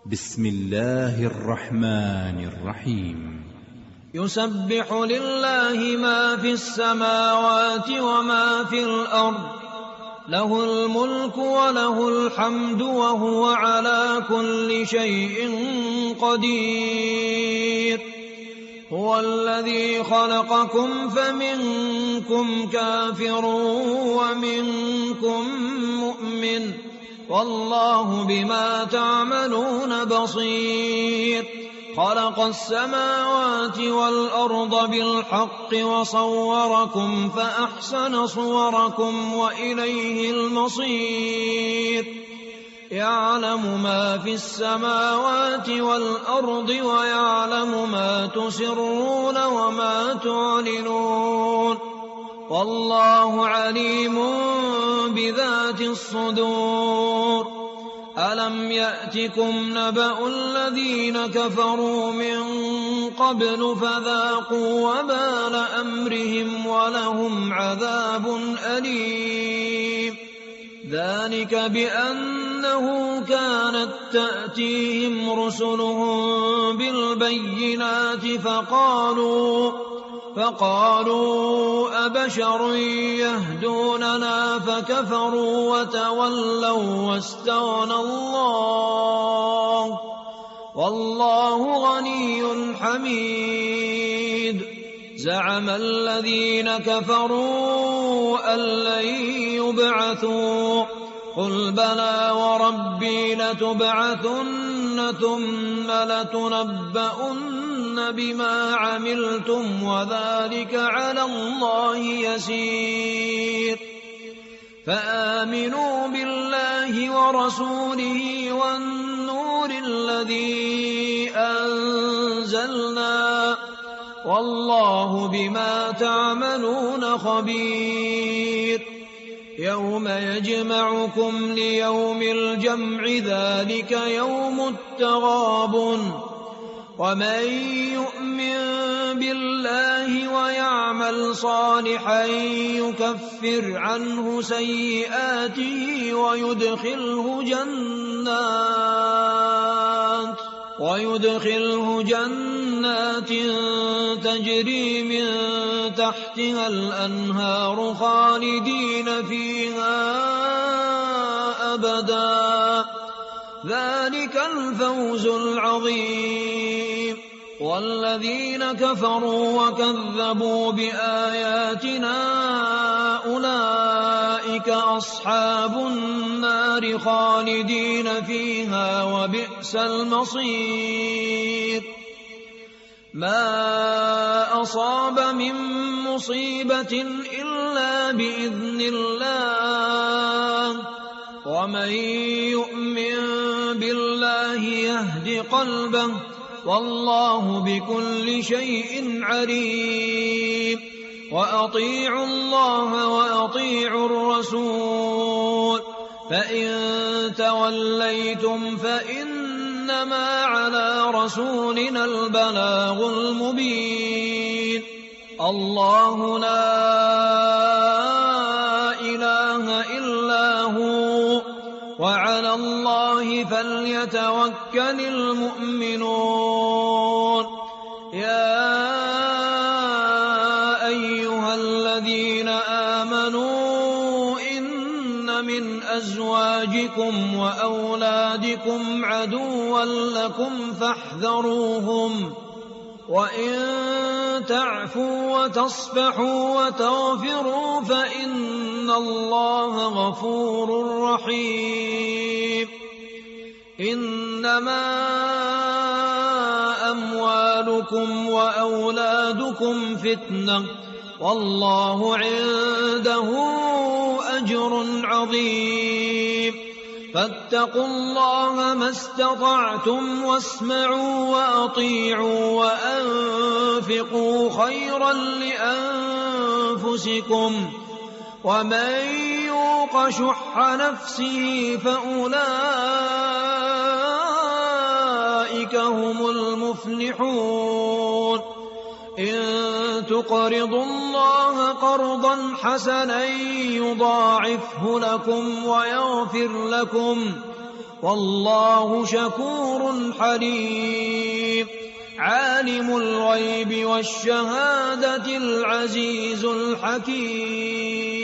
بسم الله الرحمن الرحيم. يسبح لله ما في السماوات وما في الأرض، له الملك وله الحمد وهو على كل شيء قدير. هو الذي خلقكم فمنكم كافر ومنكم مؤمن، والله بما تعملون بصير. خلق السماوات والأرض بالحق وصوركم فأحسن صوركم وإليه المصير. يعلم ما في السماوات والأرض ويعلم ما تسرون وما تعلنون، والله عليم بذات الصدور. ألم يأتكم نبأ الذين كفروا من قبل فذاقوا وبال أمرهم ولهم عذاب أليم. ذلك بأنه كانت تأتيهم رسلهم بالبينات فقالوا أبشر يهدوننا فكفروا وتولوا واستغنى الله، والله غني حميد. زعم الذين كفروا أن لن يبعثوا، قل بلى وربي لتبعثن ثم لتنبؤن بما عملتم وذلك على الله يسير. فآمنوا بالله ورسوله والنور الذي أنزلنا، والله بما تعملون خبير. يوم يجمعكم ليوم الجمع، ذلك يوم التغابن. ومن يؤمن بالله ويعمل صالحا يكفر عنه سيئاته ويدخله جنات تجري من تحتها الأنهار خالدين فيها أبدا، ذلك الفوز العظيم. والذين كفروا وكذبوا بآياتنا أولئك أصحاب النار خالدين فيها وبئس المصير. ما أصاب من مصيبة إلا بإذن الله، ومن يؤمن بالله يهد قلبه، والله بكل شيء عليم. وأطيعوا الله وأطيعوا الرسول، فإن توليتم فإنما على رسولنا البلاغ المبين. الله لا إله إلا هو، وعلى الله فليتوكل المؤمنون. يا أيها الذين آمنوا إن من أزواجكم وأولادكم عدوا لكم فاحذروهم، وإن تعفوا وتصفحوا وتغفروا فإن الله غفور رحيم. إنما أموالكم وأولادكم فتنة، والله عنده أجر عظيم. فاتقوا الله ما استطعتم واسمعوا وأطيعوا وأنفقوا خيرا لأنفسكم، ومن يوق شح نفسه فأولئك هم المفلحون. إن تقرضوا الله قرضا حسنا يضاعفه لكم ويغفر لكم، والله شكور حليم عالم الغيب والشهادة العزيز الحكيم